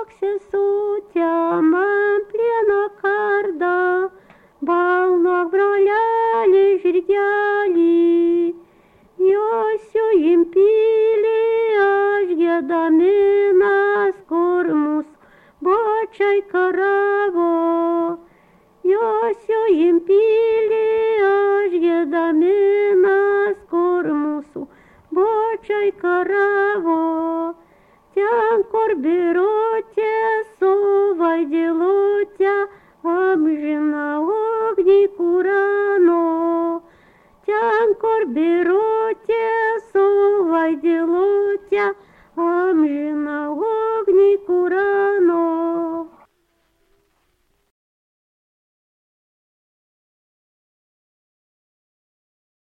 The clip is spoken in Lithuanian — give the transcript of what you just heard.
sesutė man plieną kardą, balnok brolelį žirgelį. Jos jau impylį aš gedaminas, kur mūsų bočiai karavo. Jos jau impylį aš gedaminas, kur mūsų bočiai karavo. Ten, kur birutė su vaidilutė amžiną ugnį kūreno. Ten, kur birutė